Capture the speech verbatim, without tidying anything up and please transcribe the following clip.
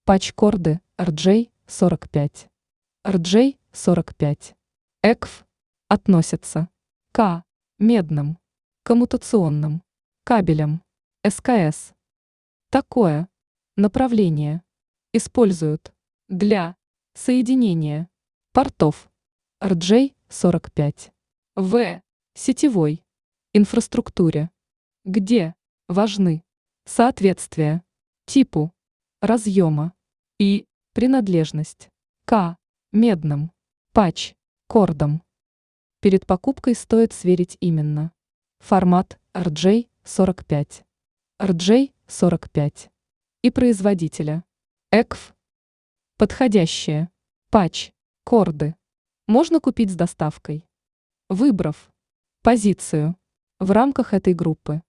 Патч-корды эр джей сорок пять. эр джей сорок пять. ЭКФ относится к медным, коммутационным кабелям эс ка эс. Такое направление используют для соединения портов эр джей сорок пять в сетевой инфраструктуре, где важны соответствие типу разъема и принадлежность к медным патч-кордам. Перед покупкой стоит сверить именно формат эр джей сорок пять, эр джей сорок пять и производителя ЭКФ. Подходящие патч-корды можно купить с доставкой, выбрав позицию в рамках этой группы.